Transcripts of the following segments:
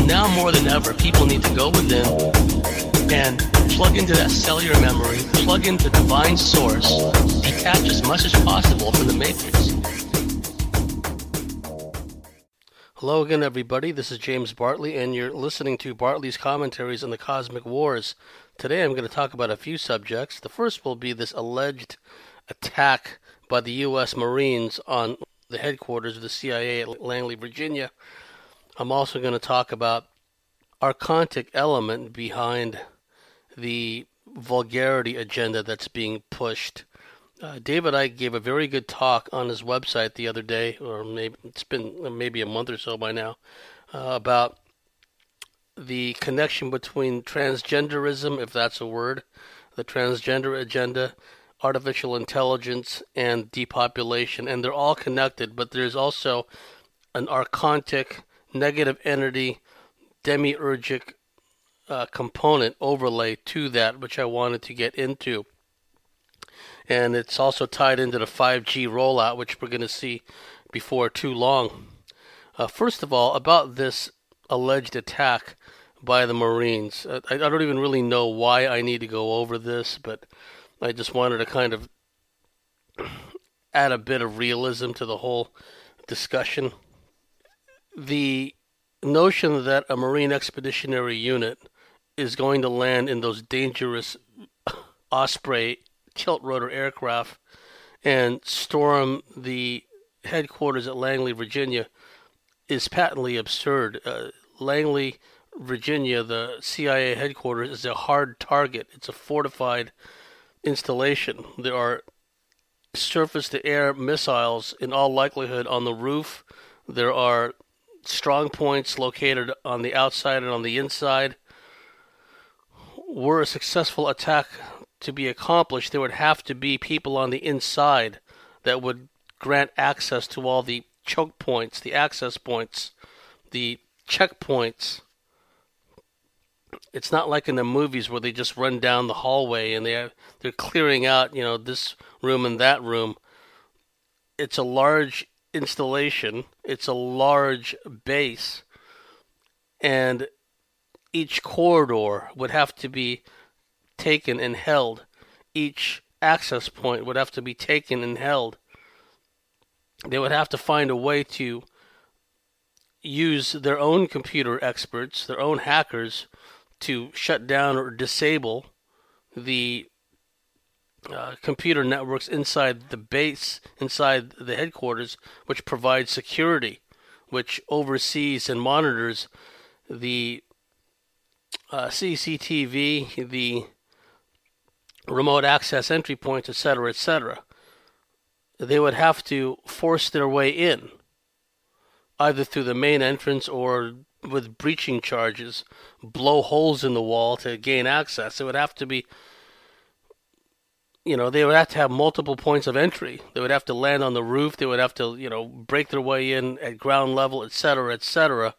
Now more than ever, people need to go within and plug into that cellular memory, plug into divine source, detach as much as possible from the matrix. Hello again, everybody. This is James Bartley, and you're listening to Bartley's Commentaries on the Cosmic Wars. Today I'm going to talk about a few subjects. The first will be this alleged attack by the U.S. Marines on the headquarters of the CIA at Langley, Virginia. I'm also going to talk about archontic element behind the vulgarity agenda that's being pushed. David Icke gave a very good talk on his website the other day, or maybe it's been maybe a month or so by now, about the connection between transgenderism, if that's a word, the transgender agenda, artificial intelligence, and depopulation. And they're all connected, but there's also an archontic, negative entity, demiurgic component overlay to that, which I wanted to get into. And it's also tied into the 5G rollout, which we're going to see before too long. First of all, about this alleged attack by the Marines. I don't even really know why I need to go over this, but I just wanted to kind of add a bit of realism to the whole discussion. The notion that a Marine Expeditionary Unit is going to land in those dangerous Osprey tilt-rotor aircraft and storm the headquarters at Langley, Virginia, is patently absurd. Langley, Virginia, the CIA headquarters, is a hard target. It's a fortified installation. There are surface-to-air missiles, in all likelihood, on the roof. There are strong points located on the outside and on the inside. Were a successful attack to be accomplished, there would have to be people on the inside that would grant access to all the choke points, the access points, the checkpoints. It's not like in the movies where they just run down the hallway and they're clearing out, this room and that room. It's a large installation. It's a large base, and each corridor would have to be taken and held. Each access point would have to be taken and held. They would have to find a way to use their own computer experts, their own hackers, to shut down or disable the computer networks inside the base, inside the headquarters, which provides security, which oversees and monitors the CCTV, the remote access entry points, etc., etc. They would have to force their way in, either through the main entrance or with breaching charges, blow holes in the wall to gain access. It would have to be, they would have to have multiple points of entry. They would have to land on the roof. They would have to, break their way in at ground level, etc., etc.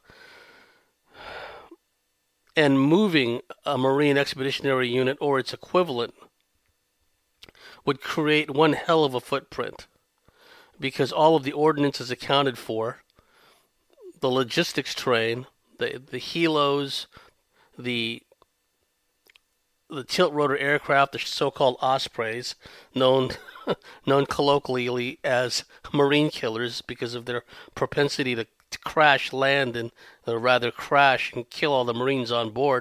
And moving a Marine Expeditionary Unit or its equivalent would create one hell of a footprint, because all of the ordnance is accounted for. The logistics train, the helos, the tilt-rotor aircraft, the so-called Ospreys, known colloquially as Marine killers because of their propensity to crash land and crash and kill all the Marines on board.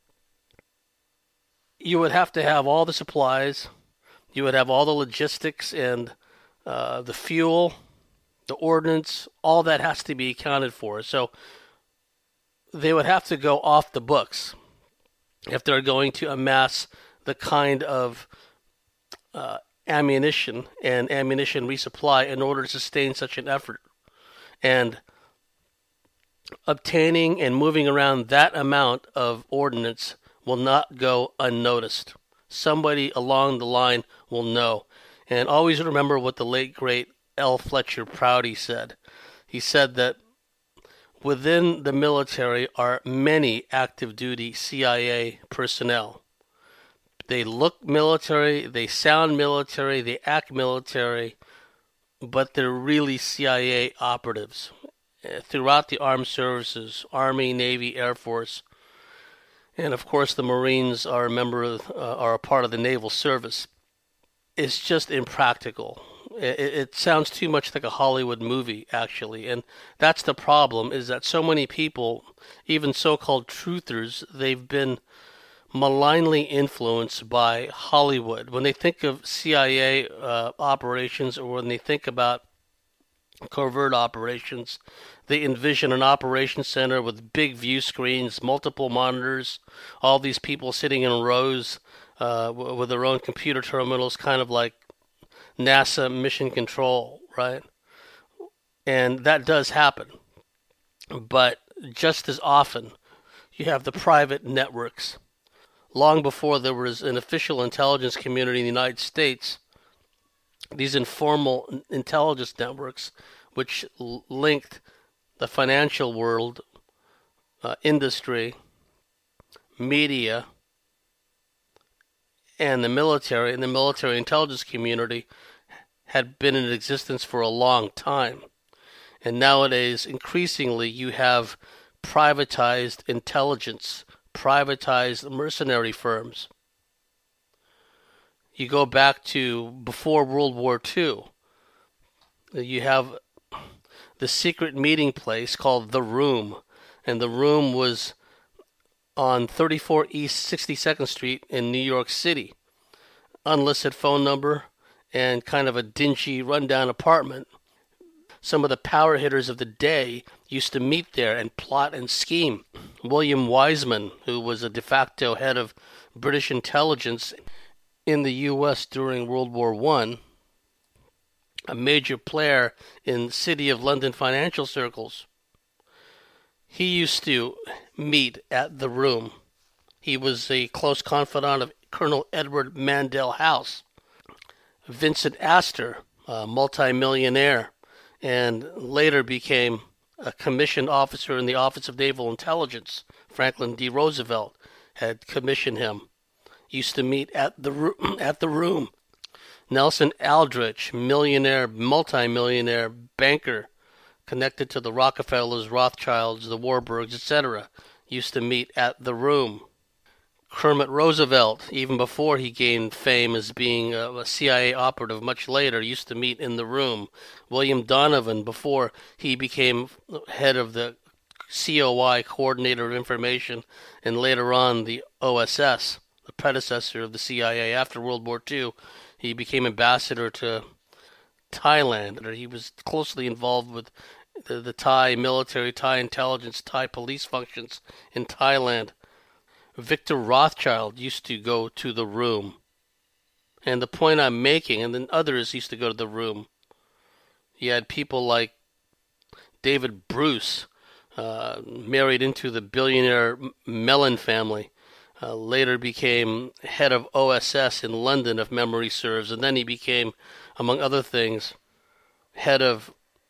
You would have to have all the supplies. You would have all the logistics and the fuel, the ordnance. All that has to be accounted for. So they would have to go off the books if they're going to amass the kind of ammunition and ammunition resupply in order to sustain such an effort. And obtaining and moving around that amount of ordnance will not go unnoticed. Somebody along the line will know. And always remember what the late, great L. Fletcher Prouty said. He said that within the military are many active duty CIA personnel. They look military, they sound military, they act military, but they're really CIA operatives. throughout the armed services, Army, Navy, Air Force, and of course the Marines are are a part of the naval service. It's just impractical. It sounds too much like a Hollywood movie, actually, and that's the problem. Is that so many people, even so-called truthers, they've been malignly influenced by Hollywood. When they think of CIA operations, or when they think about covert operations, they envision an operations center with big view screens, multiple monitors, all these people sitting in rows with their own computer terminals, kind of like NASA mission control, right? And that does happen. But just as often, you have the private networks. Long before there was an official intelligence community in the United States, these informal intelligence networks, which linked the financial world, industry, media, and the military intelligence community, had been in existence for a long time. And nowadays, increasingly, you have privatized intelligence, privatized mercenary firms. You go back to before World War II, you have the secret meeting place called The Room, and The Room was on 34 East 62nd Street in New York City. Unlisted phone number and kind of a dingy, rundown apartment. Some of the power hitters of the day used to meet there and plot and scheme. William Wiseman, who was a de facto head of British intelligence in the U.S. during World War I, a major player in City of London financial circles, he used to meet at The Room. He was a close confidant of Colonel Edward Mandell House. Vincent Astor, a multimillionaire, and later became a commissioned officer in the Office of Naval Intelligence. Franklin D. Roosevelt had commissioned him. Used to meet at the Room. Nelson Aldrich, millionaire, multimillionaire banker, connected to the Rockefellers, Rothschilds, the Warburgs, etc., used to meet at The Room. Kermit Roosevelt, even before he gained fame as being a CIA operative much later, used to meet in The Room. William Donovan, before he became head of the COI, Coordinator of Information, and later on the OSS, the predecessor of the CIA after World War II, he became ambassador to Thailand. He was closely involved with the Thai military, Thai intelligence, Thai police functions in Thailand. Victor Rothschild used to go to The Room. And the point I'm making, and then others used to go to The Room. You had people like David Bruce, married into the billionaire Mellon family, later became head of OSS in London, if memory serves, and then he became, among other things, head of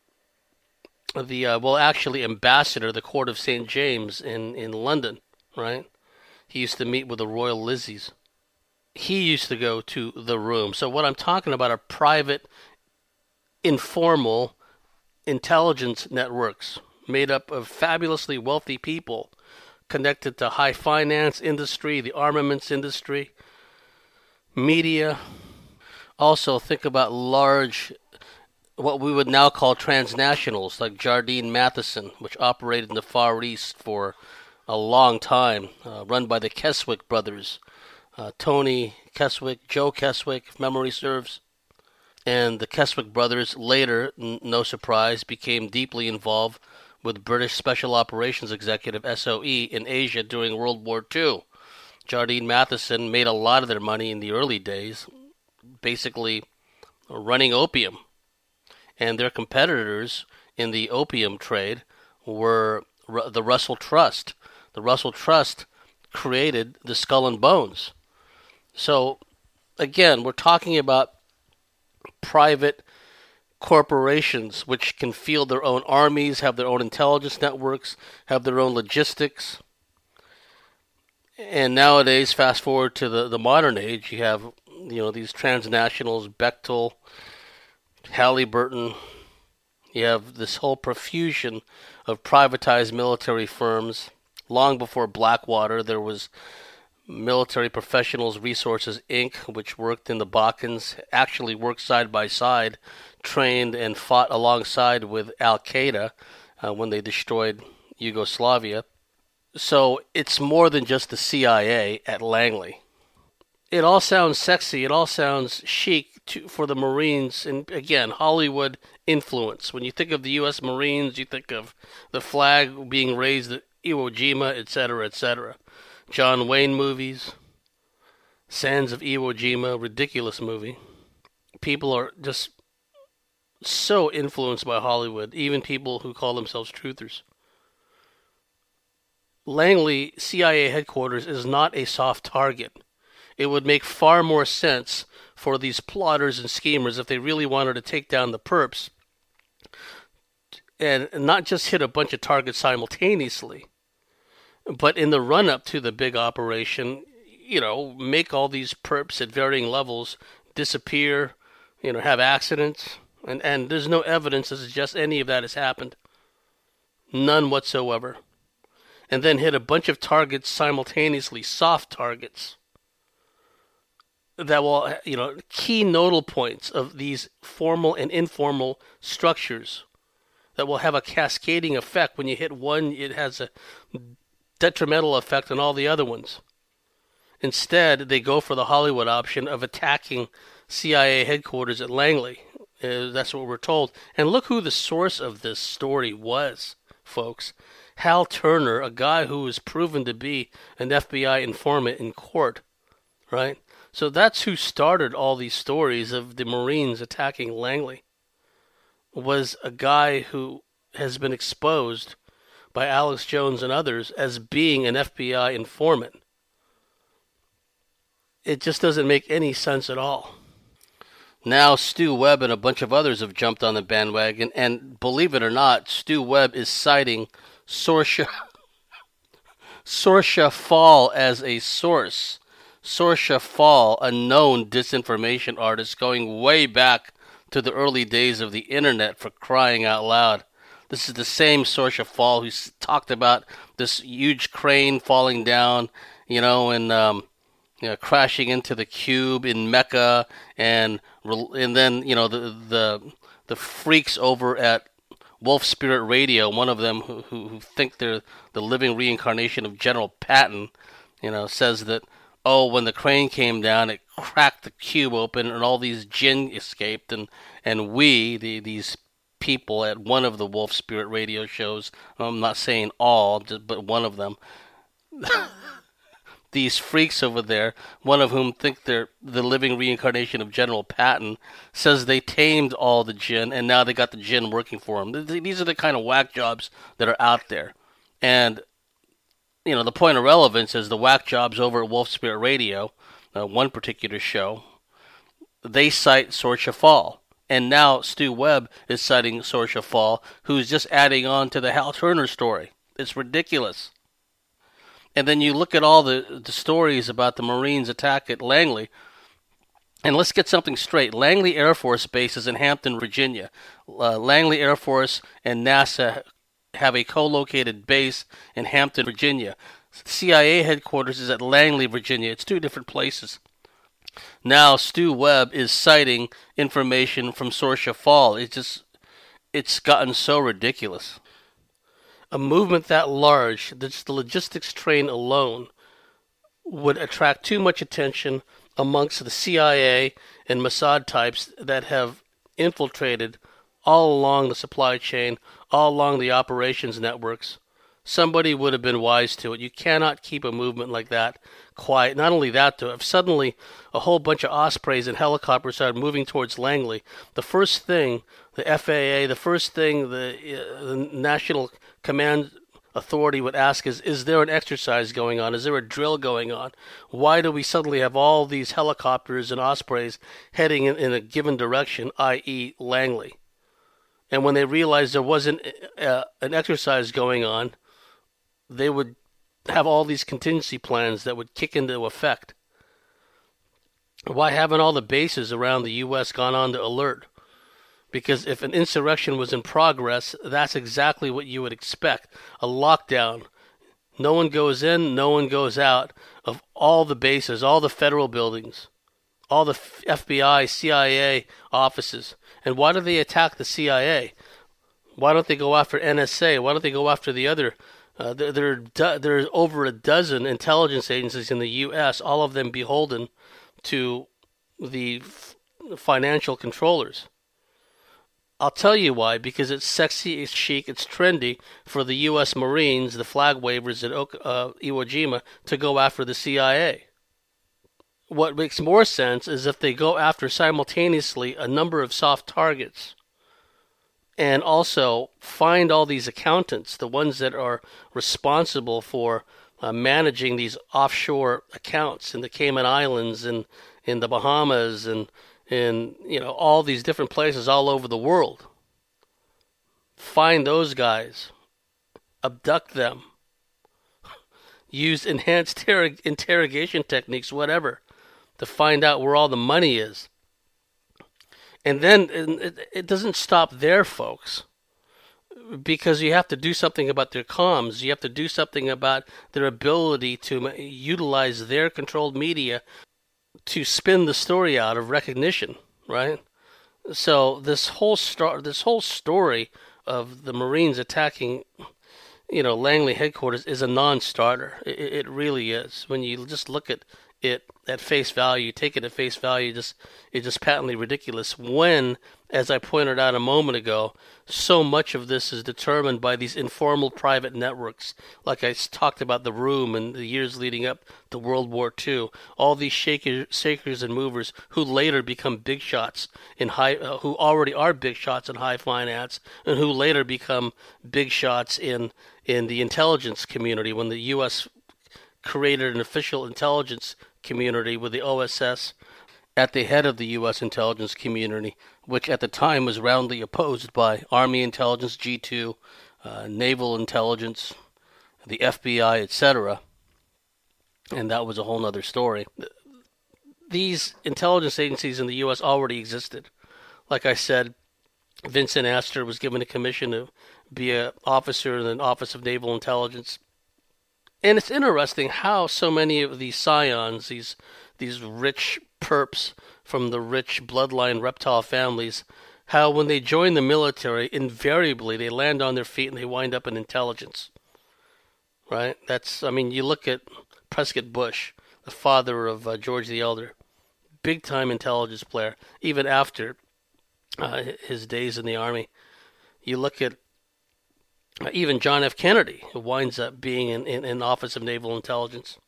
the, ambassador, the Court of St. James in London, right? He used to meet with the Royal Lizzies. He used to go to The Room. So what I'm talking about are private, informal intelligence networks made up of fabulously wealthy people connected to high finance industry, the armaments industry, media. Also think about large, what we would now call transnationals, like Jardine Matheson, which operated in the Far East for a long time, run by the Keswick brothers, Tony Keswick, Joe Keswick, if memory serves. And the Keswick brothers later, no surprise, became deeply involved with British Special Operations Executive SOE in Asia during World War II. Jardine Matheson made a lot of their money in the early days, basically running opium. And their competitors in the opium trade were the Russell Trust. The Russell Trust created the Skull and Bones. So, again, we're talking about private corporations which can field their own armies, have their own intelligence networks, have their own logistics. And nowadays, fast forward to the modern age, you have these transnationals, Bechtel, Halliburton, You have this whole profusion of privatized military firms. Long before Blackwater, there was Military Professionals Resources, Inc., which worked in the Balkans, actually worked side by side, trained and fought alongside with Al-Qaeda when they destroyed Yugoslavia. So it's more than just the CIA at Langley. It all sounds sexy. It all sounds chic for the Marines. And again, Hollywood influence. When you think of the U.S. Marines, you think of the flag being raised at Iwo Jima, etc., etc. John Wayne movies, Sands of Iwo Jima, ridiculous movie. People are just so influenced by Hollywood, even people who call themselves truthers. Langley CIA headquarters is not a soft target. It would make far more sense for these plotters and schemers if they really wanted to take down the perps and not just hit a bunch of targets simultaneously, but in the run-up to the big operation, make all these perps at varying levels disappear, have accidents, and there's no evidence to suggest any of that has happened. None whatsoever. And then hit a bunch of targets simultaneously, soft targets, that will, key nodal points of these formal and informal structures that will have a cascading effect. When you hit one, it has a detrimental effect on all the other ones. Instead, they go for the Hollywood option of attacking CIA headquarters at Langley. That's what we're told. And look who the source of this story was, folks. Hal Turner, a guy who was proven to be an FBI informant in court, right? So that's who started all these stories of the Marines attacking Langley, was a guy who has been exposed by Alex Jones and others as being an FBI informant. It just doesn't make any sense at all. Now Stu Webb and a bunch of others have jumped on the bandwagon, and believe it or not, Stu Webb is citing Sorcia Fall as a source. Sorcia Fall, a known disinformation artist going way back to the early days of the internet, for crying out loud. This is the same Sorcia Fall who talked about this huge crane falling down, and crashing into the cube in Mecca, and then the freaks over at Wolf Spirit Radio, one of them who think they're the living reincarnation of General Patton, says that, when the crane came down, it cracked the cube open and all these jinn escaped, and these people at one of the Wolf Spirit Radio shows, I'm not saying all, but one of them, these freaks over there, one of whom think they're the living reincarnation of General Patton, says they tamed all the jinn, and now they got the jinn working for them. These are the kind of whack jobs that are out there. And, the point of relevance is the whack jobs over at Wolf Spirit Radio, one particular show, they cite Sorcia Fall. And now Stu Webb is citing Sorcia Fall, who's just adding on to the Hal Turner story. It's ridiculous. And then you look at all the stories about the Marines' attack at Langley, and let's get something straight. Langley Air Force Base is in Hampton, Virginia. Langley Air Force and NASA have a co-located base in Hampton, Virginia. CIA headquarters is at Langley, Virginia. It's two different places. Now Stu Webb is citing information from Sorcia Fall. It's gotten so ridiculous. A movement that large, the logistics train alone, would attract too much attention amongst the CIA and Mossad types that have infiltrated all along the supply chain, all along the operations networks. Somebody would have been wise to it. You cannot keep a movement like that quiet. Not only that, though, if suddenly a whole bunch of Ospreys and helicopters started moving towards Langley, the first thing the FAA, the first thing the National Command Authority would ask is there an exercise going on? Is there a drill going on? Why do we suddenly have all these helicopters and Ospreys heading in a given direction, i.e. Langley? And when they realized there wasn't an exercise going on, they would have all these contingency plans that would kick into effect. Why haven't all the bases around the U.S. gone on to alert? Because if an insurrection was in progress, that's exactly what you would expect. A lockdown. No one goes in, no one goes out of all the bases, all the federal buildings, all the FBI, CIA offices. And why do they attack the CIA? Why don't they go after NSA? Why don't they go after the other? There are over a dozen intelligence agencies in the U.S., all of them beholden to the financial controllers. I'll tell you why, because it's sexy, it's chic, it's trendy for the U.S. Marines, the flag wavers at Iwo Jima, to go after the CIA. What makes more sense is if they go after simultaneously a number of soft targets and also find all these accountants, the ones that are responsible for managing these offshore accounts in the Cayman Islands and in the Bahamas and in all these different places all over the world. Find those guys, abduct them, use enhanced interrogation techniques, whatever, to find out where all the money is. And then it doesn't stop there, folks, because you have to do something about their comms. You have to do something about their ability to utilize their controlled media to spin the story out of recognition, right? So this whole story of the Marines attacking, Langley headquarters is a non-starter. It really is. When you just look at it at face value, take it at face value, it's just patently ridiculous when, as I pointed out a moment ago, so much of this is determined by these informal private networks, like I talked about the Room in the years leading up to World War II. All these shakers and movers who later become big shots in who already are big shots in high finance, and who later become big shots in the intelligence community when the U.S. created an official intelligence community with the OSS at the head of the U.S. intelligence community, which at the time was roundly opposed by Army intelligence, G2, naval intelligence, the FBI, etc. And that was a whole other story. These intelligence agencies in the U.S. already existed. Like I said, Vincent Astor was given a commission to be an officer in the Office of Naval Intelligence. And it's interesting how so many of these scions, these rich perps from the rich bloodline reptile families, how when they join the military, invariably they land on their feet and they wind up in intelligence. Right? You look at Prescott Bush, the father of George the Elder, big-time intelligence player, even after his days in the Army. You look at even John F. Kennedy, who winds up being in Office of Naval Intelligence.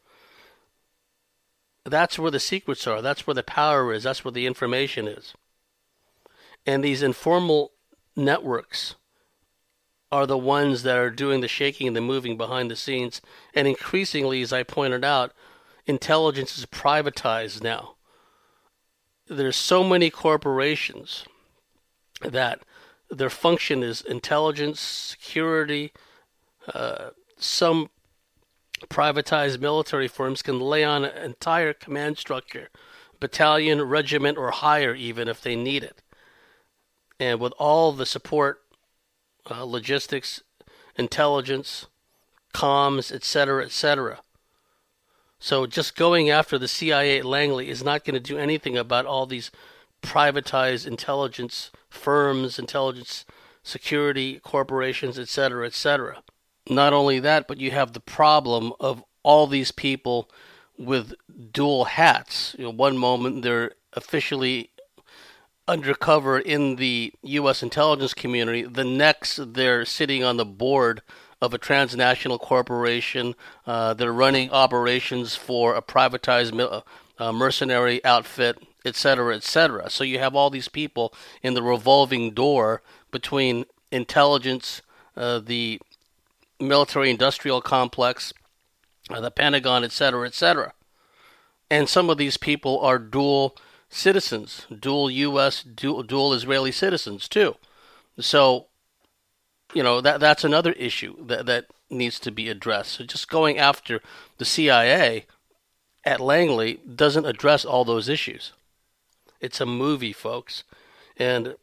That's where the secrets are. That's where the power is. That's where the information is. And these informal networks are the ones that are doing the shaking and the moving behind the scenes. And increasingly, as I pointed out, intelligence is privatized now. There's so many corporations that their function is intelligence, security. Some privatized military firms can lay on an entire command structure, battalion, regiment, or higher even if they need it. And with all the support, logistics, intelligence, comms, etc., etc. So just going after the CIA at Langley is not going to do anything about all these privatized intelligence firms, intelligence security corporations, etc., etc. Not only that, but you have the problem of all these people with dual hats. One moment they're officially undercover in the U.S. intelligence community. The next, they're sitting on the board of a transnational corporation. They're running operations for a privatized mercenary outfit, etc., etc. So you have all these people in the revolving door between intelligence, the military-industrial complex, the Pentagon, etc., etc. And some of these people are dual citizens, dual U.S., dual Israeli citizens, too. So, that's another issue that needs to be addressed. So just going after the CIA at Langley doesn't address all those issues. It's a movie, folks. And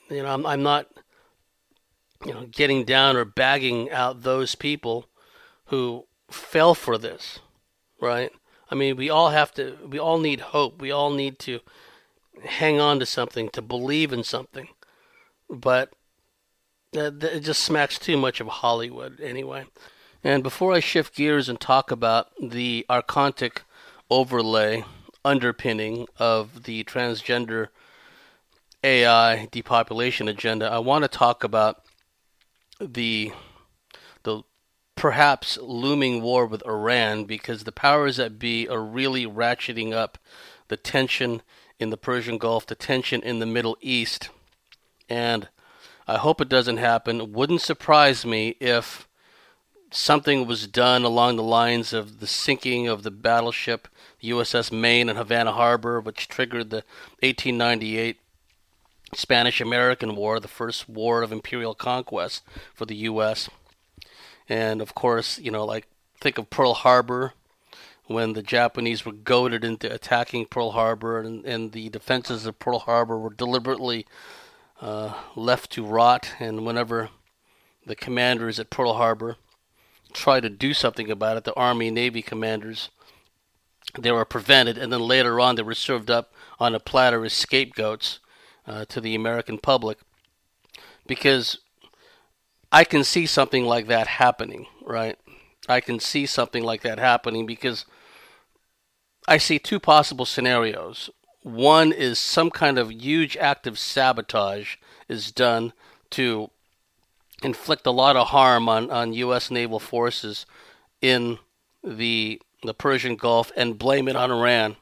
I'm not, getting down or bagging out those people who fell for this, right? I mean, we all need hope. We all need to hang on to something, to believe in something. But it just smacks too much of Hollywood anyway. And before I shift gears and talk about the archontic overlay underpinning of the transgender AI depopulation agenda, I want to talk about the the perhaps looming war with Iran, because the powers that be are really ratcheting up the tension in the Persian Gulf, the tension in the Middle East, and I hope it doesn't happen. It wouldn't surprise me if something was done along the lines of the sinking of the battleship USS Maine in Havana Harbor, which triggered the 1898 Spanish-American War, the first war of imperial conquest for the U.S. And of course, like think of Pearl Harbor, when the Japanese were goaded into attacking Pearl Harbor, and the defenses of Pearl Harbor were deliberately left to rot. And whenever the commanders at Pearl Harbor tried to do something about it, the Army Navy commanders, they were prevented, and then later on they were served up on a platter as scapegoats to the American public, because I can see something like that happening, right? I can see something like that happening because I see two possible scenarios. One is some kind of huge act of sabotage is done to inflict a lot of harm on U.S. naval forces in the Persian Gulf and blame it on Iran.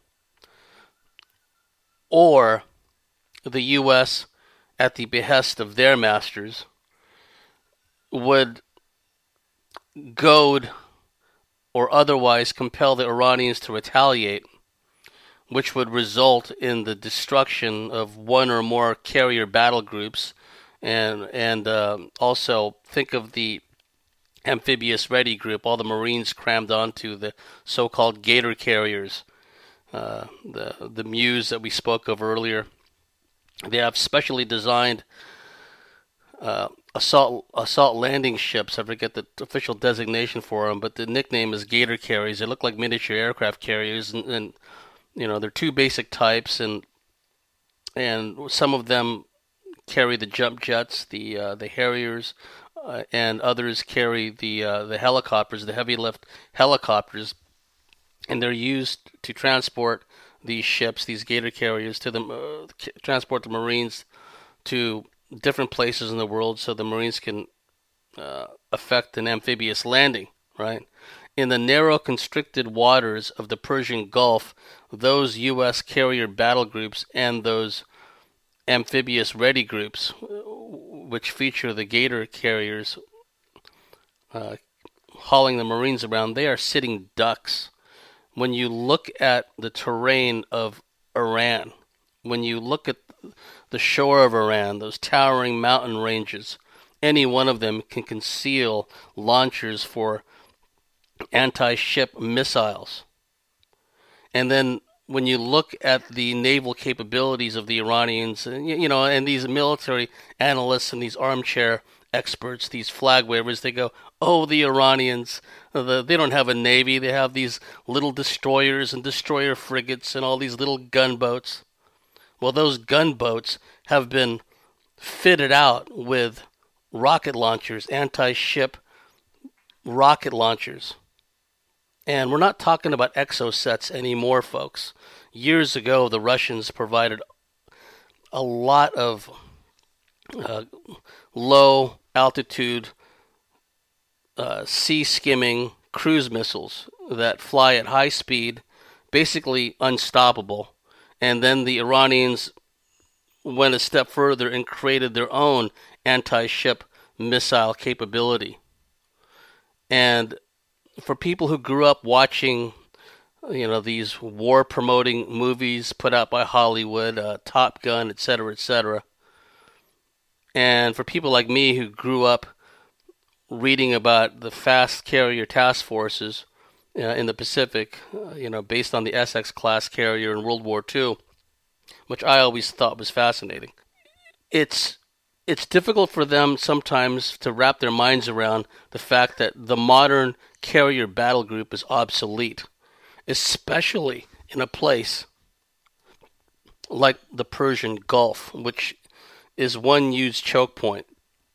Or the U.S., at the behest of their masters, would goad or otherwise compel the Iranians to retaliate, which would result in the destruction of one or more carrier battle groups, and also think of the amphibious ready group, all the Marines crammed onto the so-called Gator carriers, the Muse that we spoke of earlier. They have specially designed assault landing ships. I forget the official designation for them, but the nickname is Gator carriers. They look like miniature aircraft carriers, and they're two basic types, and some of them carry the jump jets, the Harriers, and others carry the helicopters, the heavy lift helicopters, and they're used to transport these ships, these Gator carriers, to transport the Marines to different places in the world, so the Marines can effect an amphibious landing, right? In the narrow, constricted waters of the Persian Gulf, those U.S. carrier battle groups and those amphibious ready groups, which feature the Gator carriers hauling the Marines around, they are sitting ducks. When you look at the terrain of Iran, when you look at the shore of Iran, those towering mountain ranges, any one of them can conceal launchers for anti-ship missiles. And then when you look at the naval capabilities of the Iranians, and these military analysts and these armchair experts, these flag wavers, they go, oh, the Iranians, they don't have a navy, they have these little destroyers and destroyer frigates and all these little gunboats. Well, those gunboats have been fitted out with rocket launchers, anti-ship rocket launchers. And we're not talking about exocets anymore, folks. Years ago, the Russians provided a lot of low-altitude, sea-skimming cruise missiles that fly at high speed, basically unstoppable. And then the Iranians went a step further and created their own anti-ship missile capability. And for people who grew up watching, these war-promoting movies put out by Hollywood, Top Gun, etc., and for people like me who grew up reading about the fast carrier task forces in the Pacific, based on the Essex class carrier in World War II, which I always thought was fascinating. It's it's difficult for them sometimes to wrap their minds around the fact that the modern carrier battle group is obsolete, especially in a place like the Persian Gulf, which is one used choke point.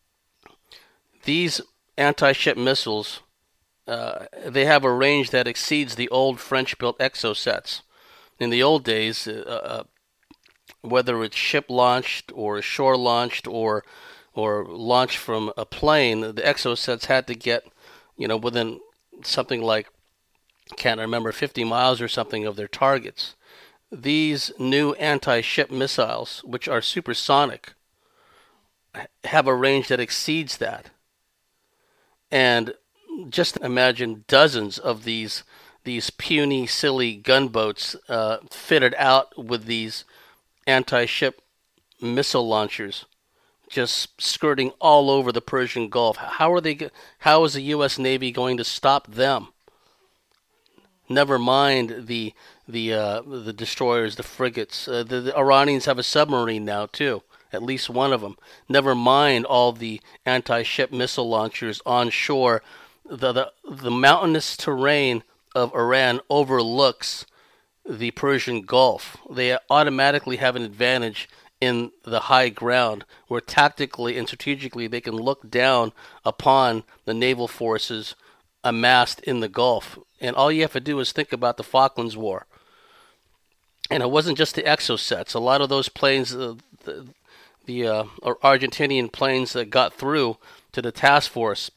These anti-ship missiles, they have a range that exceeds the old French-built Exocets. In the old days, whether it's ship launched or shore launched or launched from a plane, the Exocets had to get, within something like, can't remember, 50 miles or something of their targets. These new anti-ship missiles, which are supersonic, have a range that exceeds that. And just imagine dozens of these puny, silly gunboats fitted out with these anti-ship missile launchers, just skirting all over the Persian Gulf. How is the U.S. Navy going to stop them? Never mind the destroyers, the frigates. The Iranians have a submarine now too, at least one of them. Never mind all the anti-ship missile launchers on shore. The mountainous terrain of Iran overlooks the Persian Gulf. They automatically have an advantage in the high ground, where tactically and strategically they can look down upon the naval forces amassed in the Gulf. And all you have to do is think about the Falklands War. And it wasn't just the Exocets. A lot of those planes, the Argentinian planes that got through to the task force,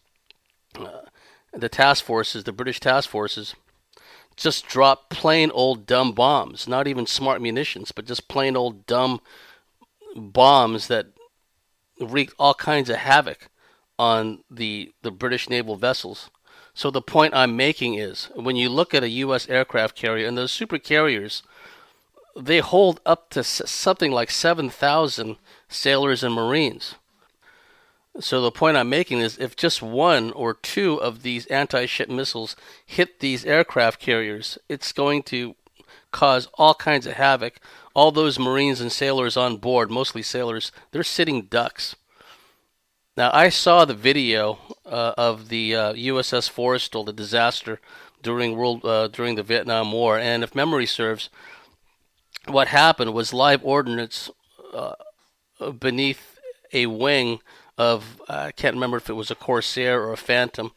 the British task forces, just dropped plain old dumb bombs, not even smart munitions, but just plain old dumb bombs that wreaked all kinds of havoc on the British naval vessels. So the point I'm making is, when you look at a U.S. aircraft carrier, and those super carriers, they hold up to something like 7,000 sailors and Marines. So the point I'm making is, if just one or two of these anti-ship missiles hit these aircraft carriers, it's going to cause all kinds of havoc. All those Marines and sailors on board, mostly sailors, they're sitting ducks. Now, I saw the video of the USS Forrestal, the disaster during the Vietnam War, and if memory serves, what happened was live ordnance beneath a wing of, I can't remember if it was a Corsair or a Phantom,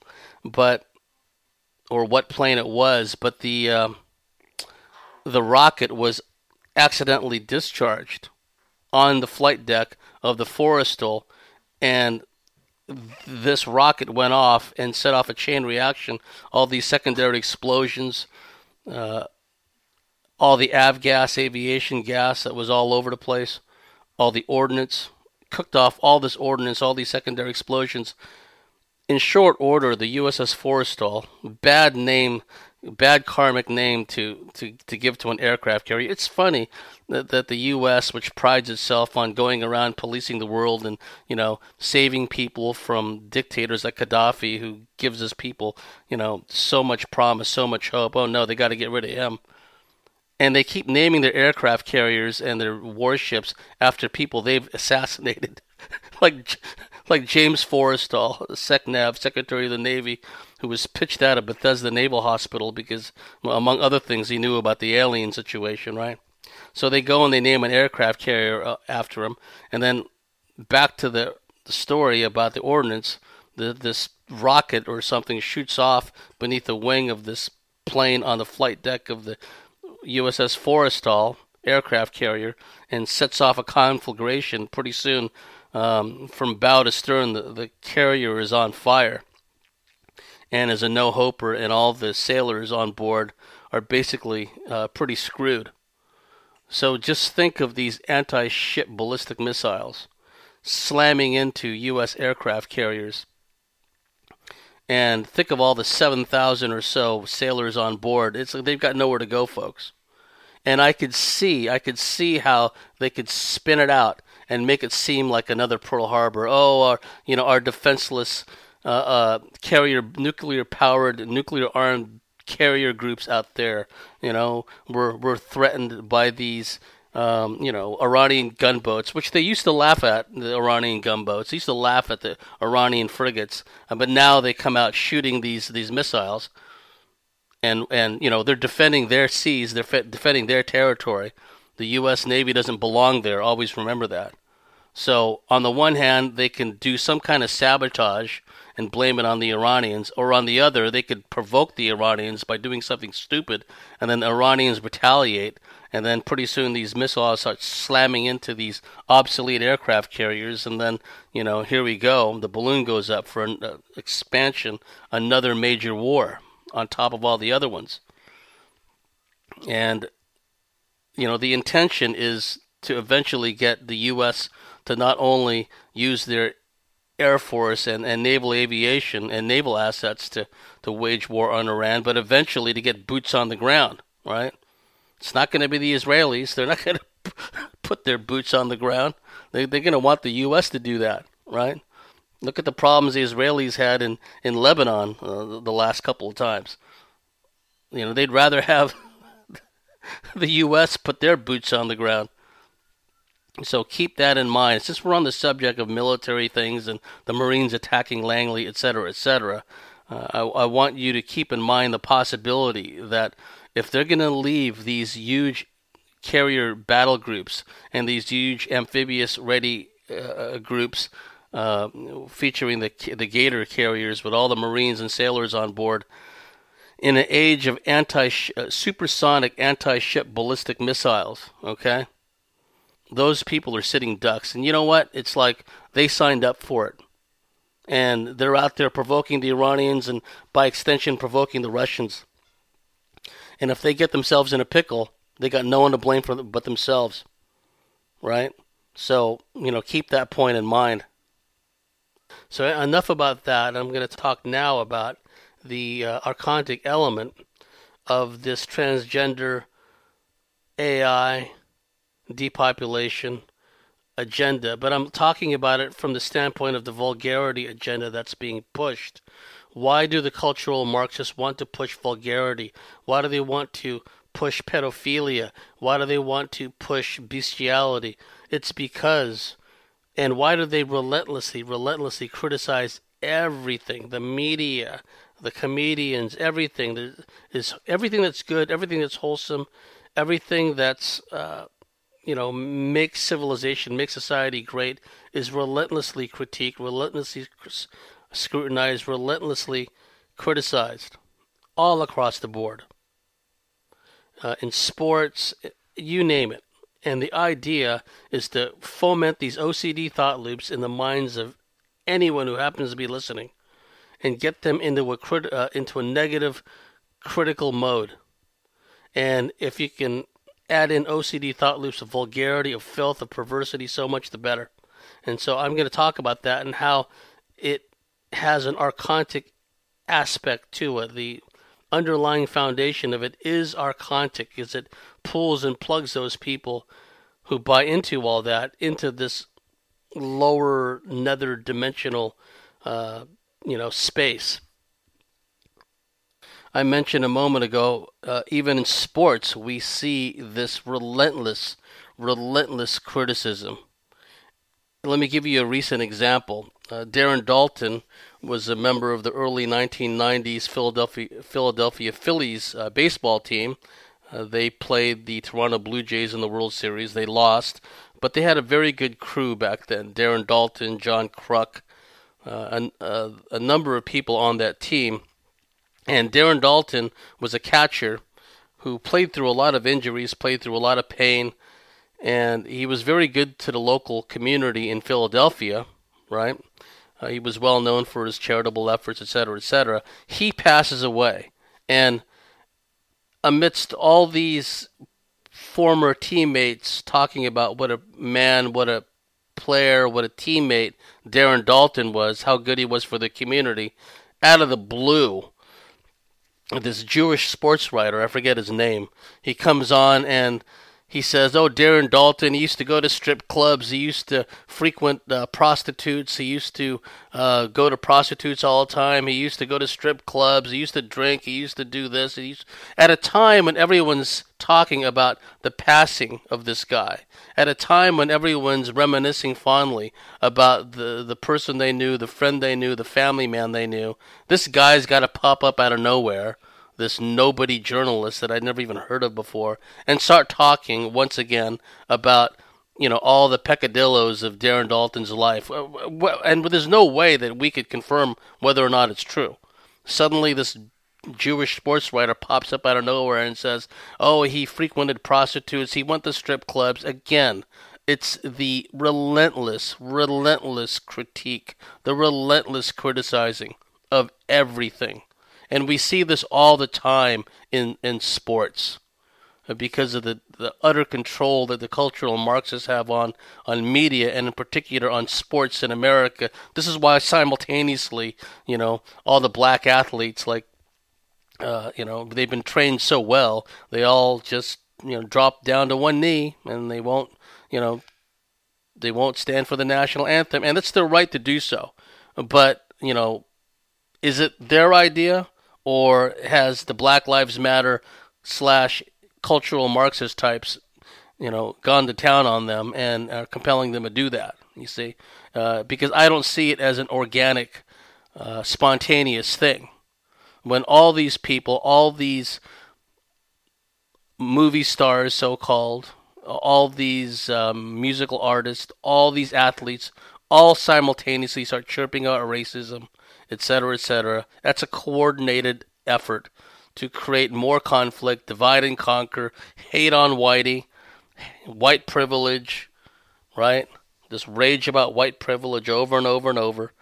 or what plane it was, but the rocket was accidentally discharged on the flight deck of the Forrestal, and this rocket went off and set off a chain reaction. All these secondary explosions, all the avgas, aviation gas that was all over the place, all the ordnance, cooked off all this ordnance, all these secondary explosions. In short order, the USS Forrestal, bad name, bad karmic name to give to an aircraft carrier. It's funny that the U.S., which prides itself on going around policing the world and, saving people from dictators like Gaddafi, who gives his people, so much promise, so much hope. Oh no, they got to get rid of him. And they keep naming their aircraft carriers and their warships after people they've assassinated, like James Forrestal, SecNav, Secretary of the Navy, who was pitched out of Bethesda Naval Hospital because, among other things, he knew about the alien situation, right? So they go and they name an aircraft carrier after him. And then back to the story about the ordnance, this rocket or something shoots off beneath the wing of this plane on the flight deck of the USS Forrestal aircraft carrier and sets off a conflagration. Pretty soon, from bow to stern, the carrier is on fire and is a no-hoper, and all the sailors on board are basically pretty screwed. So just think of these anti-ship ballistic missiles slamming into U.S. aircraft carriers, and think of all the 7,000 or so sailors on board. It's like they've got nowhere to go, folks. And I could see how they could spin it out and make it seem like another Pearl Harbor. Oh, our defenseless nuclear-powered, nuclear-armed carrier groups out there. We're threatened by these Iranian gunboats, which they used to laugh at, the Iranian gunboats. They used to laugh at the Iranian frigates, but now they come out shooting these missiles, and they're defending their seas, they're defending their territory. The U.S. Navy doesn't belong there. Always remember that. So on the one hand, they can do some kind of sabotage and blame it on the Iranians, or on the other, they could provoke the Iranians by doing something stupid, and then the Iranians retaliate, and then pretty soon these missiles start slamming into these obsolete aircraft carriers, and then, here we go, the balloon goes up for an expansion, another major war on top of all the other ones. And, the intention is to eventually get the U.S. to not only use their Air Force and naval aviation and naval assets to wage war on Iran, but eventually to get boots on the ground, right? It's not going to be the Israelis. They're not going to put their boots on the ground. They're going to want the U.S. to do that, right? Look at the problems the Israelis had in Lebanon the last couple of times. They'd rather have the U.S. put their boots on the ground. So keep that in mind. Since we're on the subject of military things and the Marines attacking Langley, etc., I want you to keep in mind the possibility that if they're going to leave these huge carrier battle groups and these huge amphibious ready groups featuring the Gator carriers with all the Marines and sailors on board, in an age of supersonic anti-ship ballistic missiles, okay? Those people are sitting ducks. And you know what? It's like they signed up for it. And they're out there provoking the Iranians and, by extension, provoking the Russians. And if they get themselves in a pickle, they got no one to blame for but themselves. Right? So, keep that point in mind. So enough about that. I'm going to talk now about the archontic element of this transgender AI depopulation agenda, but I'm talking about it from the standpoint of the vulgarity agenda that's being pushed. Why do the cultural Marxists want to push vulgarity? Why do they want to push pedophilia? Why do they want to push bestiality? It's because, and why do they relentlessly criticize everything? The media, the comedians, everything everything that's good, everything that's wholesome, everything that's makes civilization, makes society great, is relentlessly critiqued, relentlessly scrutinized, relentlessly criticized, all across the board. In sports, you name it. And the idea is to foment these OCD thought loops in the minds of anyone who happens to be listening, and get them into a negative, critical mode. And if you can add in OCD thought loops of vulgarity, of filth, of perversity, so much the better. And so I'm going to talk about that and how it has an archontic aspect to it. The underlying foundation of it is archontic, as it pulls and plugs those people who buy into all that into this lower nether dimensional space. I mentioned a moment ago, even in sports, we see this relentless criticism. Let me give you a recent example. Darren Daulton was a member of the early 1990s Philadelphia Phillies baseball team. They played the Toronto Blue Jays in the World Series. They lost, but they had a very good crew back then. Darren Daulton, John Kruk, a number of people on that team. And Darren Daulton was a catcher who played through a lot of injuries, played through a lot of pain, and he was very good to the local community in Philadelphia, right? He was well known for his charitable efforts, etc., etc. He passes away, and amidst all these former teammates talking about what a man, what a player, what a teammate Darren Daulton was, how good he was for the community, out of the blue, this Jewish sports writer, I forget his name, he comes on and he says, "Oh, Darren Dalton, he used to go to strip clubs. He used to frequent prostitutes. He used to go to prostitutes all the time. He used to go to strip clubs. He used to drink. He used to do this." At a time when everyone's talking about the passing of this guy, at a time when everyone's reminiscing fondly about the person they knew, the friend they knew, the family man they knew, this guy's got to pop up out of nowhere, this nobody journalist that I'd never even heard of before, and start talking once again about all the peccadillos of Darren Dalton's life. And there's no way that we could confirm whether or not it's true. Suddenly this Jewish sports writer pops up out of nowhere and says, "Oh, he frequented prostitutes, he went to strip clubs." Again, it's the relentless critique, the relentless criticizing of everything. And we see this all the time in sports because of the utter control that the cultural Marxists have on media, and in particular on sports in America. This is why simultaneously, all the black athletes, like, they've been trained so well, they all just, drop down to one knee, and they won't stand for the national anthem. And it's their right to do so. But, is it their idea? Or has the Black Lives Matter / cultural Marxist types, gone to town on them and are compelling them to do that? You see, because I don't see it as an organic, spontaneous thing. When all these people, all these movie stars, so-called, all these musical artists, all these athletes, all simultaneously start chirping out racism, etc., etc. That's a coordinated effort to create more conflict, divide and conquer, hate on whitey, white privilege, right? Just rage about white privilege over and over and over.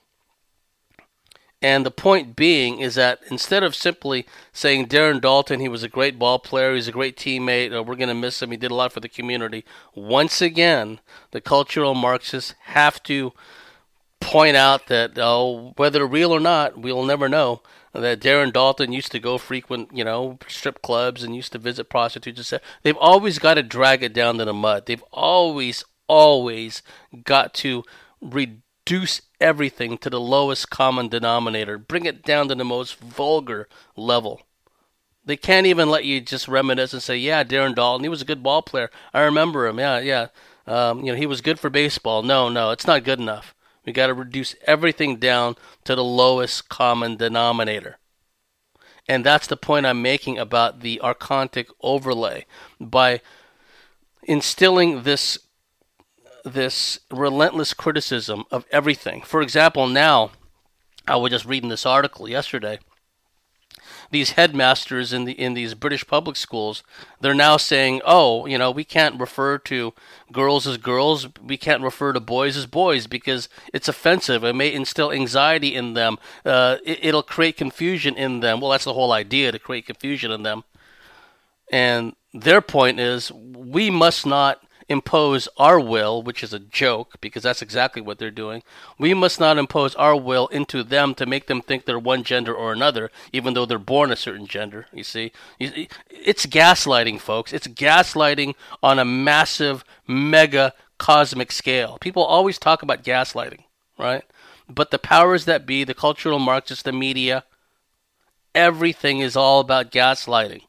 And the point being is that instead of simply saying Darren Dalton, he was a great ball player, he's a great teammate, we're going to miss him, he did a lot for the community, once again, the cultural Marxists have to point out that, whether real or not, we'll never know, that Darren Dalton used to go frequent, strip clubs and used to visit prostitutes, etc. They've always got to drag it down to the mud. They've always got to reduce everything to the lowest common denominator, bring it down to the most vulgar level. They can't even let you just reminisce and say, "Yeah, Darren Dalton, he was a good ball player. I remember him. Yeah. He was good for baseball." No, it's not good enough. We got to reduce everything down to the lowest common denominator. And that's the point I'm making about the archontic overlay. By instilling this relentless criticism of everything. For example, now, I was just reading this article yesterday. These headmasters in these British public schools, they're now saying, we can't refer to girls as girls, we can't refer to boys as boys because it's offensive. It may instill anxiety in them. It'll create confusion in them. Well, that's the whole idea, to create confusion in them. And their point is, we must not impose our will, which is a joke, because that's exactly what they're doing. We must not impose our will into them to make them think they're one gender or another, even though they're born a certain gender, you see. It's gaslighting, folks. It's gaslighting on a massive, mega, cosmic scale. People always talk about gaslighting, right? But the powers that be, the cultural Marxists, the media, everything is all about gaslighting.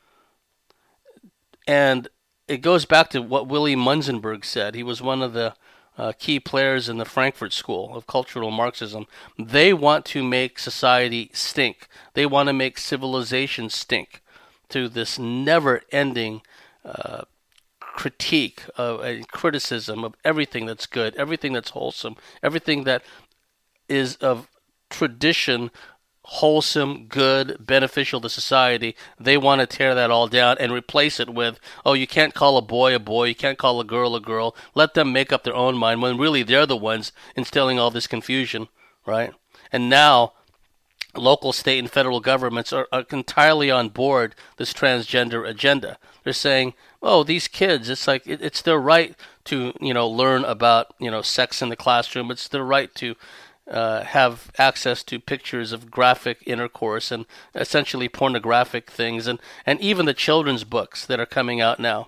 And it goes back to what Willy Munzenberg said. He was one of the key players in the Frankfurt School of Cultural Marxism. They want to make society stink. They want to make civilization stink to this never-ending critique and criticism of everything that's good, everything that's wholesome, everything that is of tradition, wholesome, good, beneficial to society. They want to tear that all down and replace it with, you can't call a boy, you can't call a girl. Let them make up their own mind, when really they're the ones instilling all this confusion, right? And now local, state, and federal governments are entirely on board this transgender agenda. They're saying, these kids, it's like it's their right to learn about sex in the classroom. It's their right to have access to pictures of graphic intercourse and essentially pornographic things, and even the children's books that are coming out now.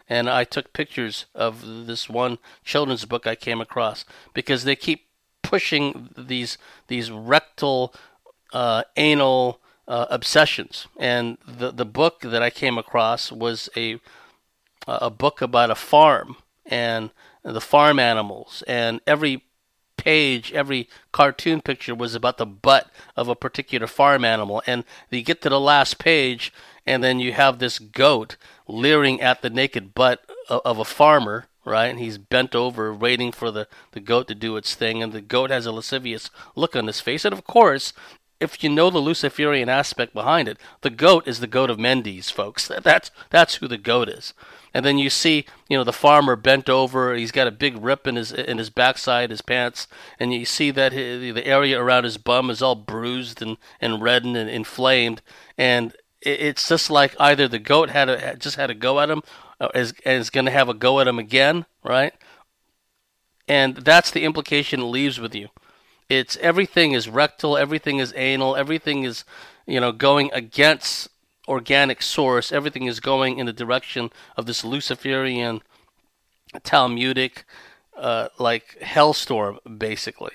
and I took pictures of this one children's book I came across because they keep pushing these rectal, anal obsessions. And the book that I came across was a book about a farm and the farm animals, and every page, every cartoon picture was about the butt of a particular farm animal. And you get to the last page, and then you have this goat leering at the naked butt of a farmer, right? And he's bent over waiting for the goat to do its thing, and the goat has a lascivious look on his face. And of course, if you know the Luciferian aspect behind it, the goat is the goat of Mendes, folks. That's who the goat is. And then you see, the farmer bent over. He's got a big rip in his backside, his pants, and you see that the area around his bum is all bruised and reddened and inflamed. And it's just like either the goat just had a go at him, and is going to have a go at him again, right? And that's the implication it leaves with you. It's everything is rectal, everything is anal, everything is, going against organic source. Everything is going in the direction of this Luciferian, Talmudic, like hellstorm, basically.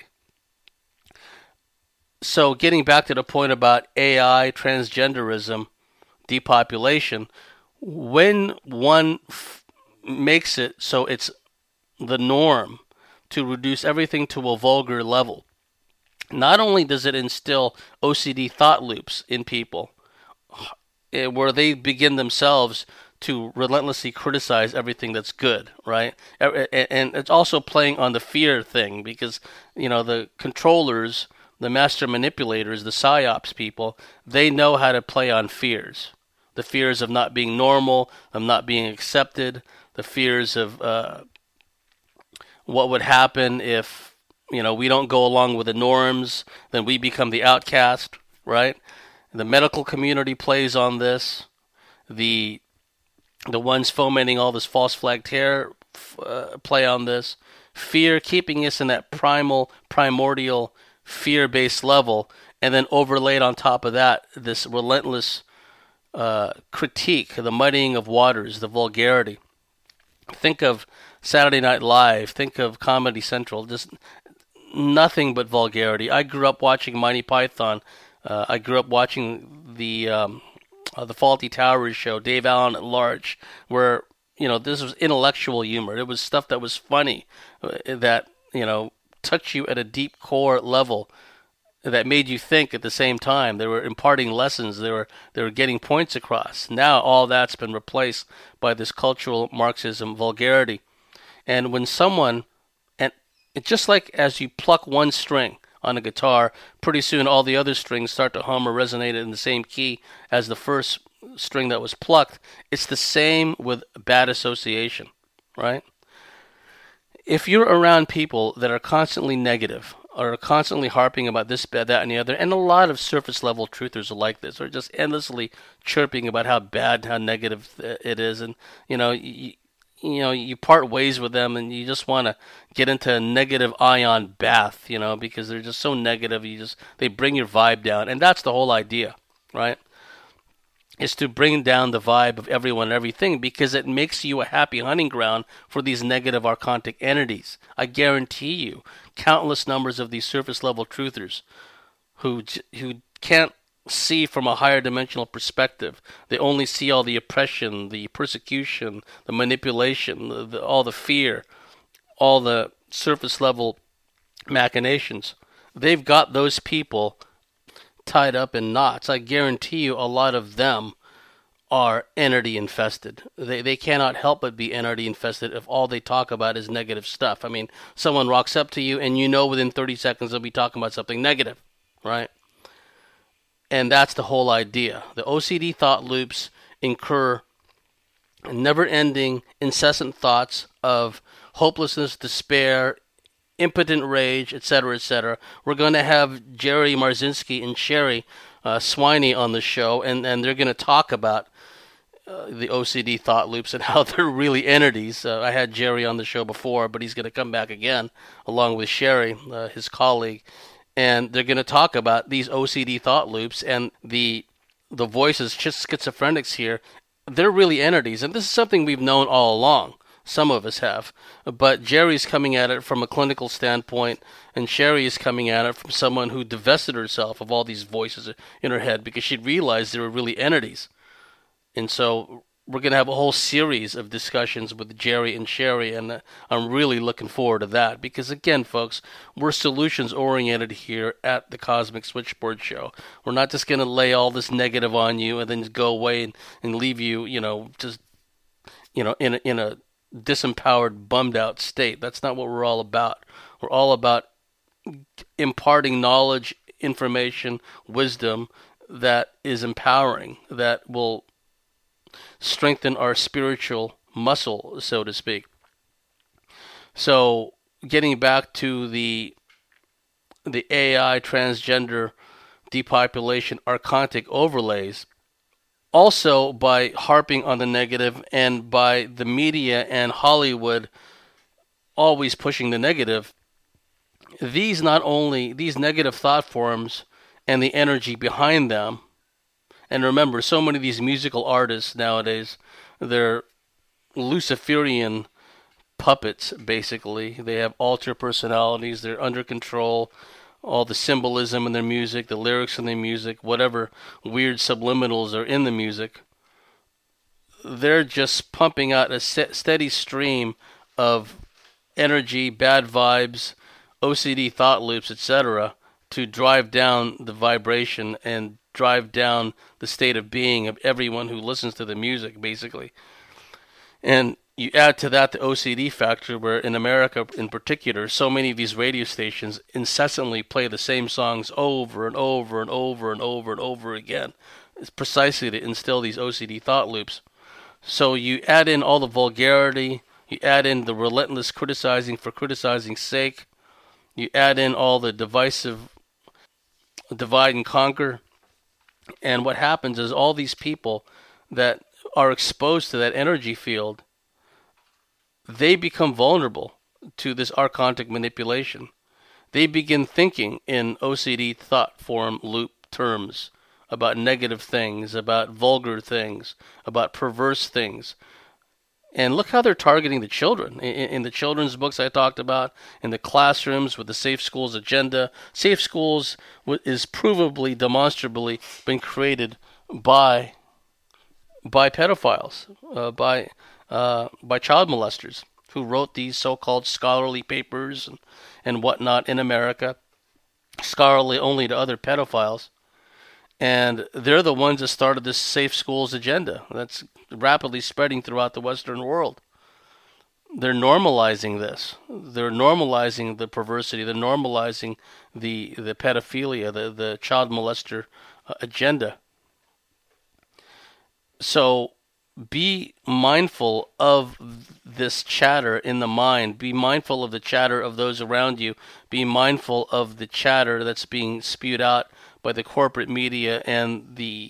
So getting back to the point about AI, transgenderism, depopulation, when one makes it so it's the norm to reduce everything to a vulgar level, not only does it instill OCD thought loops in people, where they begin themselves to relentlessly criticize everything that's good, right? And it's also playing on the fear thing because, the controllers, the master manipulators, the psyops people, they know how to play on fears. The fears of not being normal, of not being accepted, the fears of what would happen if, we don't go along with the norms, then we become the outcast, right? The medical community plays on this. The ones fomenting all this false flag terror play on this. Fear, keeping us in that primordial, fear-based level, and then overlaid on top of that, this relentless critique, the muddying of waters, the vulgarity. Think of Saturday Night Live. Think of Comedy Central. Just nothing but vulgarity. I grew up watching Monty Python. I grew up watching the Fawlty Towers show, Dave Allen at Large, where this was intellectual humor. It was stuff that was funny, that touched you at a deep core level, that made you think at the same time. They were imparting lessons. They were getting points across. Now all that's been replaced by this cultural Marxism vulgarity. And when someone, and it's just like as you pluck one string on a guitar, pretty soon all the other strings start to hum or resonate in the same key as the first string that was plucked. It's the same with bad association, right? If you're around people that are constantly negative, or are constantly harping about this, bad, that, and the other, and a lot of surface level truthers are like this, or just endlessly chirping about how bad, how negative it is, and you part ways with them, and you just want to get into a negative ion bath, because they're just so negative. They bring your vibe down, and that's the whole idea, right? Is to bring down the vibe of everyone and everything, because it makes you a happy hunting ground for these negative archontic entities. I guarantee you, countless numbers of these surface level truthers who can't see from a higher dimensional perspective. They only see all the oppression, the persecution, the manipulation, all the fear, all the surface level machinations. They've got those people tied up in knots. I guarantee you a lot of them are entity infested. They cannot help but be entity infested if all they talk about is negative stuff. I mean, someone walks up to you and within 30 seconds they'll be talking about something negative, right? And that's the whole idea. The OCD thought loops incur never-ending, incessant thoughts of hopelessness, despair, impotent rage, etc., etc. We're going to have Jerry Marzinski and Sherry Swiney on the show, and they're going to talk about the OCD thought loops and how they're really entities. I had Jerry on the show before, but he's going to come back again, along with Sherry, his colleague, and they're going to talk about these OCD thought loops and the voices, schizophrenics here, they're really entities, and this is something we've known all along. Some of us have, but Jerry's coming at it from a clinical standpoint, and Sherry is coming at it from someone who divested herself of all these voices in her head because she realized they were really entities. And so we're going to have a whole series of discussions with Jerry and Sherry, and I'm really looking forward to that because, again, folks, we're solutions-oriented here at the Cosmic Switchboard Show. We're not just going to lay all this negative on you and then just go away and leave you, just, in a disempowered, bummed-out state. That's not what we're all about. We're all about imparting knowledge, information, wisdom that is empowering, that will strengthen our spiritual muscle, so to speak. So, getting back to the AI, transgender, depopulation, archontic overlays, also by harping on the negative and by the media and Hollywood always pushing the negative, these negative thought forms and the energy behind them. And remember, so many of these musical artists nowadays, they're Luciferian puppets, basically. They have alter personalities, they're under control, all the symbolism in their music, the lyrics in their music, whatever weird subliminals are in the music. They're just pumping out a steady stream of energy, bad vibes, OCD thought loops, etc., to drive down the vibration and drive down the state of being of everyone who listens to the music, basically. And you add to that the OCD factor, where in America in particular, so many of these radio stations incessantly play the same songs over and over and over and over and over again. It's precisely to instill these OCD thought loops. So you add in all the vulgarity, you add in the relentless criticizing for criticizing's sake, you add in all the divisive divide and conquer, and what happens is all these people that are exposed to that energy field, they become vulnerable to this archontic manipulation. They begin thinking in OCD thought form loop terms about negative things, about vulgar things, about perverse things. And look how they're targeting the children. In the children's books I talked about, in the classrooms with the Safe Schools agenda. Safe Schools is provably, demonstrably been created by pedophiles, by child molesters who wrote these so-called scholarly papers and whatnot in America, scholarly only to other pedophiles. And they're the ones that started this Safe Schools agenda that's rapidly spreading throughout the Western world. They're normalizing this. They're normalizing the perversity. They're normalizing the pedophilia, the child molester agenda. So be mindful of this chatter in the mind. Be mindful of the chatter of those around you. Be mindful of the chatter that's being spewed out by the corporate media and the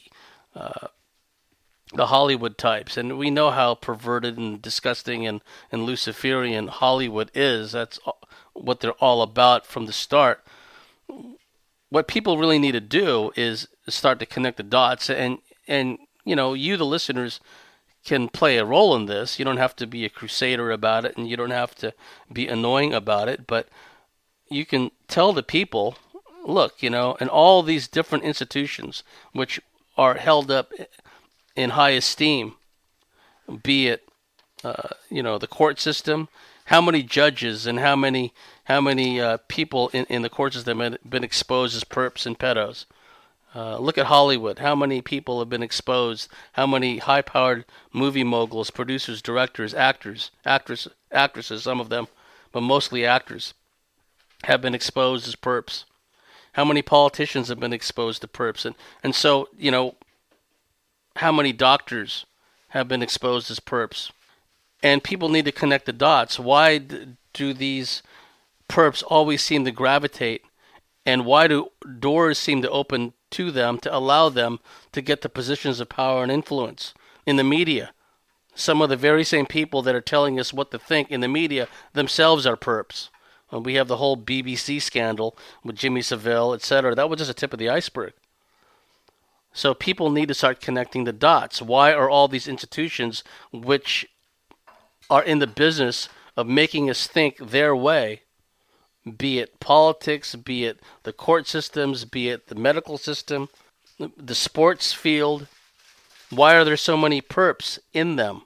Hollywood types. And we know how perverted and disgusting and Luciferian Hollywood is. That's what they're all about from the start. What people really need to do is start to connect the dots. And you, the listeners, can play a role in this. You don't have to be a crusader about it, and you don't have to be annoying about it. But you can tell the people, look, and all these different institutions which are held up in high esteem, be it, the court system, how many judges and how many people in the court system have been exposed as perps and pedos. Look at Hollywood. How many people have been exposed? How many high-powered movie moguls, producers, directors, actors, actresses, some of them, but mostly actors, have been exposed as perps? How many politicians have been exposed to perps? And so, how many doctors have been exposed as perps? And people need to connect the dots. Why do these perps always seem to gravitate? And why do doors seem to open to them to allow them to get the positions of power and influence in the media? Some of the very same people that are telling us what to think in the media themselves are perps. We have the whole BBC scandal with Jimmy Savile, etc. That was just a tip of the iceberg. So people need to start connecting the dots. Why are all these institutions which are in the business of making us think their way, be it politics, be it the court systems, be it the medical system, the sports field, why are there so many perps in them?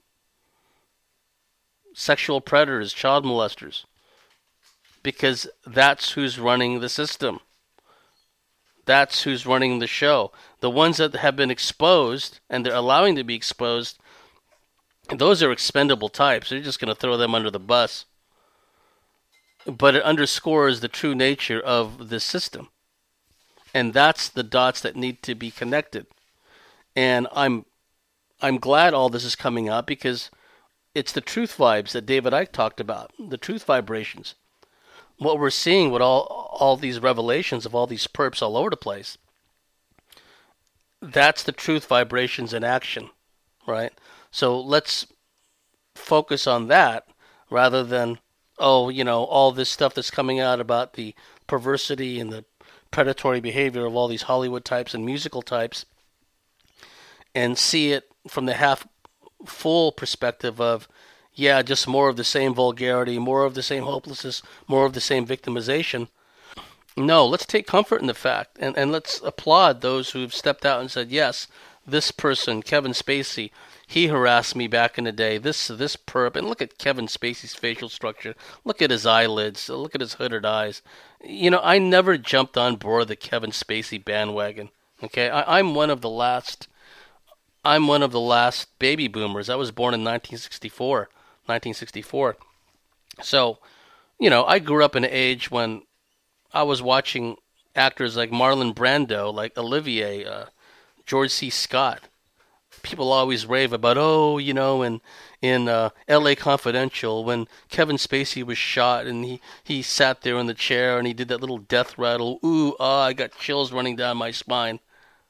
Sexual predators, child molesters. Because that's who's running the system. That's who's running the show. The ones that have been exposed, and they're allowing to be exposed, those are expendable types. They're just going to throw them under the bus. But it underscores the true nature of the system. And that's the dots that need to be connected. And I'm glad all this is coming up because it's the truth vibes that David Icke talked about, the truth vibrations. What we're seeing with all these revelations of all these perps all over the place, that's the truth vibrations in action, right? So let's focus on that rather than, all this stuff that's coming out about the perversity and the predatory behavior of all these Hollywood types and musical types, and see it from the half full perspective of, just more of the same vulgarity, more of the same hopelessness, more of the same victimization. No, let's take comfort in the fact, and let's applaud those who've stepped out and said, yes, this person, Kevin Spacey, he harassed me back in the day, this perp, and look at Kevin Spacey's facial structure, look at his eyelids, look at his hooded eyes. I never jumped on board the Kevin Spacey bandwagon, okay? I'm one of the last baby boomers. I was born in 1964. So, I grew up in an age when I was watching actors like Marlon Brando, like Olivier, George C. Scott. People always rave about, in L.A. Confidential, when Kevin Spacey was shot and he sat there in the chair and he did that little death rattle. Ooh, I got chills running down my spine.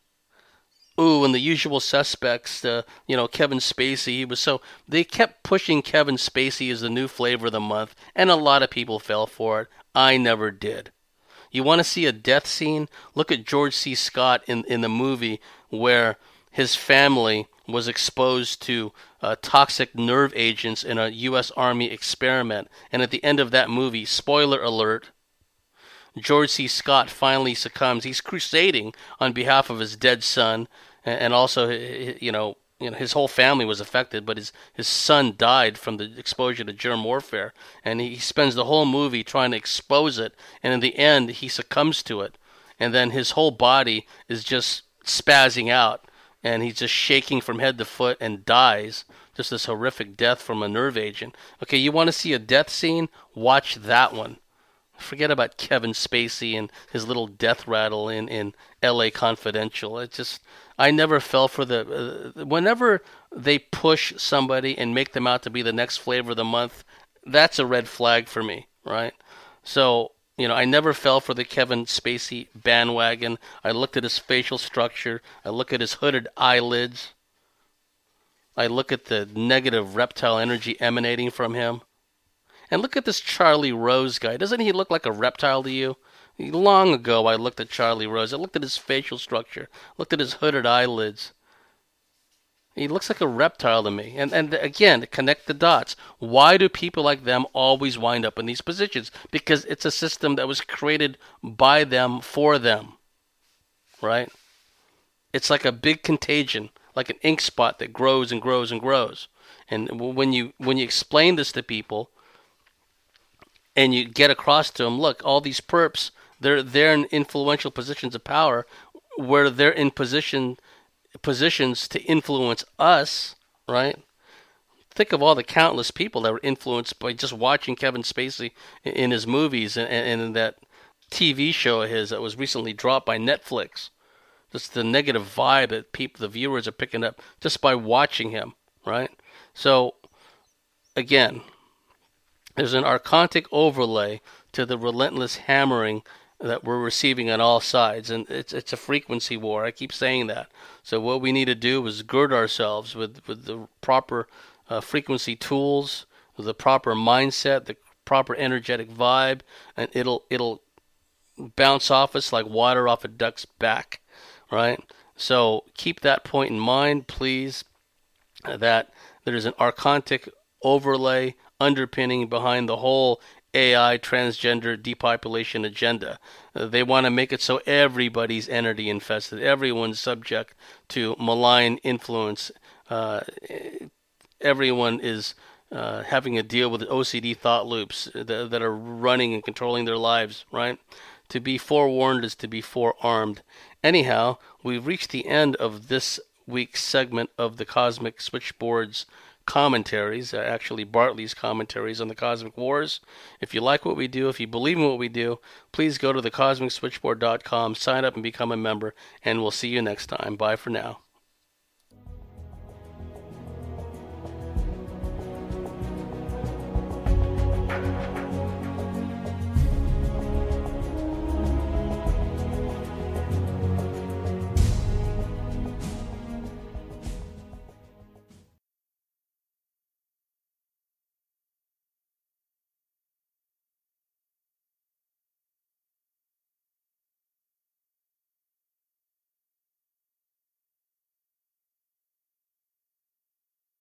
Ooh, and The Usual Suspects, Kevin Spacey, they kept pushing Kevin Spacey as the new flavor of the month, and a lot of people fell for it. I never did. You want to see a death scene? Look at George C. Scott in the movie where his family was exposed to toxic nerve agents in a U.S. Army experiment, and at the end of that movie, spoiler alert, George C. Scott finally succumbs. He's crusading on behalf of his dead son, and also, his whole family was affected, but his son died from the exposure to germ warfare, and he spends the whole movie trying to expose it, and in the end, he succumbs to it, and then his whole body is just spazzing out, and he's just shaking from head to foot and dies. Just this horrific death from a nerve agent. Okay, you want to see a death scene? Watch that one. Forget about Kevin Spacey and his little death rattle in L.A. Confidential. I never fell for whenever they push somebody and make them out to be the next flavor of the month, that's a red flag for me, right? So, I never fell for the Kevin Spacey bandwagon. I looked at his facial structure. I look at his hooded eyelids. I look at the negative reptile energy emanating from him. And look at this Charlie Rose guy. Doesn't he look like a reptile to you? Long ago, I looked at Charlie Rose. I looked at his facial structure. Looked at his hooded eyelids. He looks like a reptile to me. And again, to connect the dots. Why do people like them always wind up in these positions? Because it's a system that was created by them for them. Right? It's like a big contagion, like an ink spot that grows and grows and grows. And when you explain this to people, and you get across to them, look, all these perps, they're in influential positions of power, where they're in positions to influence us, right? Think of all the countless people that were influenced by just watching Kevin Spacey in his movies and in that TV show of his that was recently dropped by Netflix. Just the negative vibe that the viewers are picking up just by watching him, right? So, again, there's an archontic overlay to the relentless hammering that we're receiving on all sides, and it's a frequency war. I keep saying that. So what we need to do is gird ourselves with the proper frequency tools, with the proper mindset, the proper energetic vibe, and it'll bounce off us like water off a duck's back, right? So keep that point in mind, please, that there's an archontic overlay underpinning behind the whole AI transgender depopulation agenda. They want to make it so everybody's entity infested, everyone's subject to malign influence. Everyone is having to deal with OCD thought loops that are running and controlling their lives, right? To be forewarned is to be forearmed. Anyhow, we've reached the end of this week's segment of the Cosmic Switchboard's commentaries, actually Bartley's commentaries on the Cosmic Wars. If you like what we do, if you believe in what we do, please go to thecosmicswitchboard.com, sign up and become a member, and we'll see you next time. Bye for now.